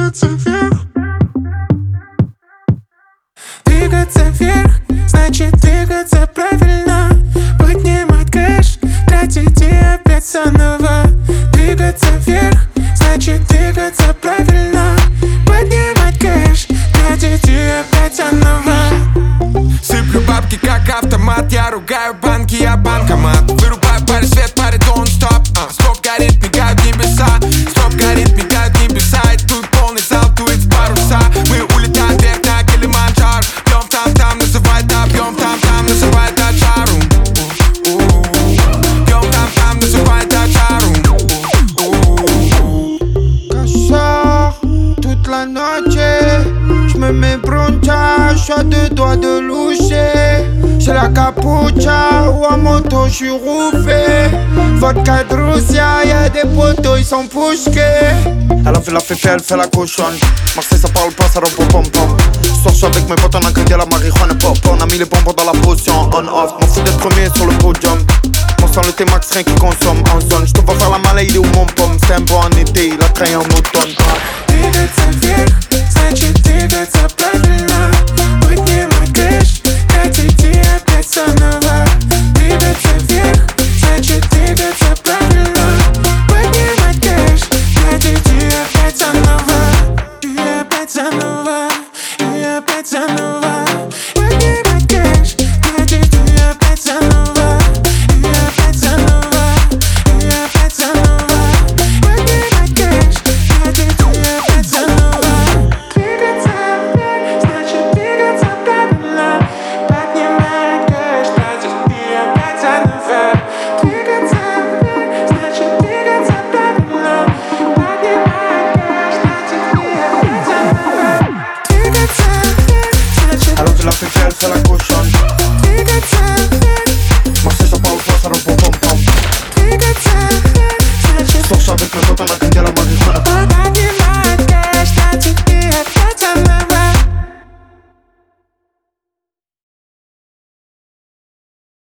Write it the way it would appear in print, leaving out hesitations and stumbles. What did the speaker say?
двигаться вверх. Двигаться вверх, значит двигаться правильно. Поднимать кэш, тратить и опять заново. Двигаться вверх, значит двигаться правильно. Поднимать кэш, тратить и опять заново. Сыплю бабки как автомат, я ругаю банки, я банкомат. Вырубаю паре свет, паре don't stop. Стоп горит, мигают небеса. Стоп горит, мигают небеса. И тут полный зал, дует с паруса. Мы улетаем вверх на Килиманджаро. Бьем там, называй да, бьем там, называй да чару. Бьем там, называй да чару. Cassard, toute la noche. J'me mets broncha, j'suis à 2 doigts de loucher. J'ai la capucha ou en moto, j'suis rouffé. Vodka de Russia, y'a des potos, ils sont poussés. Elle a fait la féfé, elle fait la cochonne. Marseille ça parle pas, ça repos pom-pom. J'sors, j'suis avec mes potes, on a grillé la marijuana pop. On a mis les bonbons dans la potion, on-off. M'en fous d'être premier sur le podium. On sent le T-Max, rien qui consomme en zone. J'te vois faire la malade, il est où mon pomme. C'est un bon en été, il a trahi en automne. Двигаться вверх, значит двигаться правильно.